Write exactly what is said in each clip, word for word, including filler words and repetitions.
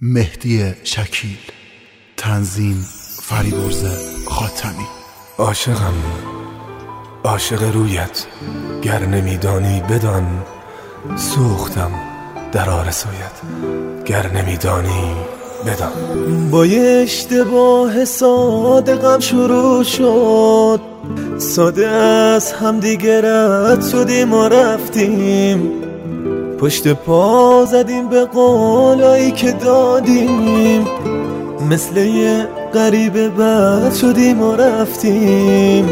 مهدی شکیل، تنظیم فریبرز خاتمی. عاشقم، عاشق رویت، گر نمیدانی بدان. سوختم در آرزویت، گر نمیدانی بدان. با یه اشتباه ساده غم شروع شد، ساده از هم دیگه رد شدیم و رفتیم، پشت پا زدیم به قولایی که دادیم، مثل یه غریبه بد شدیم و رفتیم.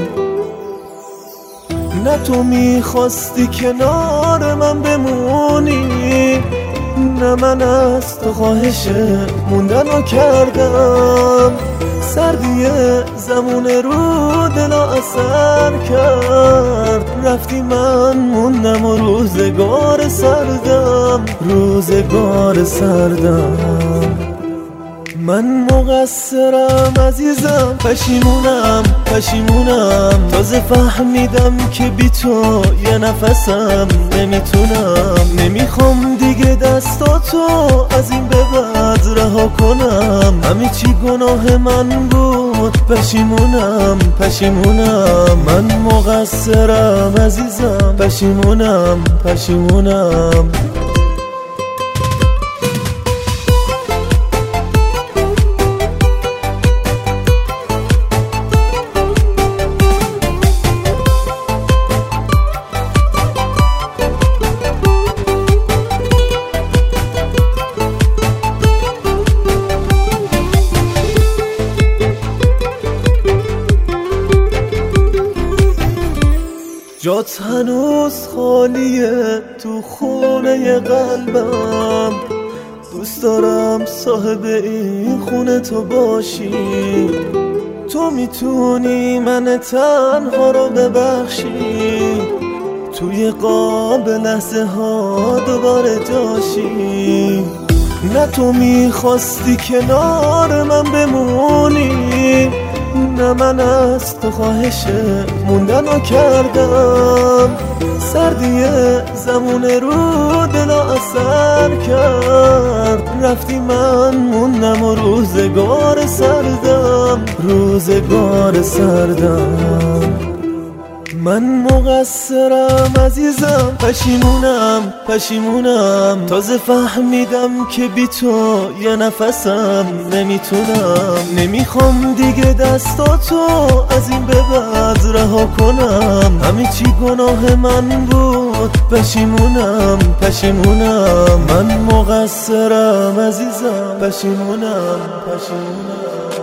نه تو میخواستی کنار من بمونی، نه من از تو خواهش موندن رو کردم. سردی زمون رو دلا اثر کرد، رفتی من موندم و روزگار سردم، روزگار سردم. من مقصرم عزیزم، پشیمونم پشیمونم، تازه فهمیدم که بی تو یه نفسم نمیتونم. نمیخوام دیگه دستاتو از این به بعد رها کنم، همه چی گناه من بود، پشیمونم پشیمونم. من مقصرم عزیزم، پشیمونم پشیمونم. جات هنوز خالیه تو خونه قلبم، دوست دارم صاحب این خونه تو باشی. تو میتونی من تنها رو ببخشی، توی قاب لحظه ها دوباره جاشی. نه تو میخواستی کنار من بمونی، نه من از تو خواهش موندن رو کردم. سردی زمون رو دلا اثر کرد، رفتی من موندم و روزگار سردم، روزگار سردم. من مقصرم عزیزم، پشیمونم پشیمونم، تازه فهمیدم که بی تو یه نفسم نمیتونم. نمیخوام دیگه دستاتو از این به بعد رها کنم، همه چی گناه من بود، پشیمونم پشیمونم. من مقصرم عزیزم، پشیمونم پشیمونم.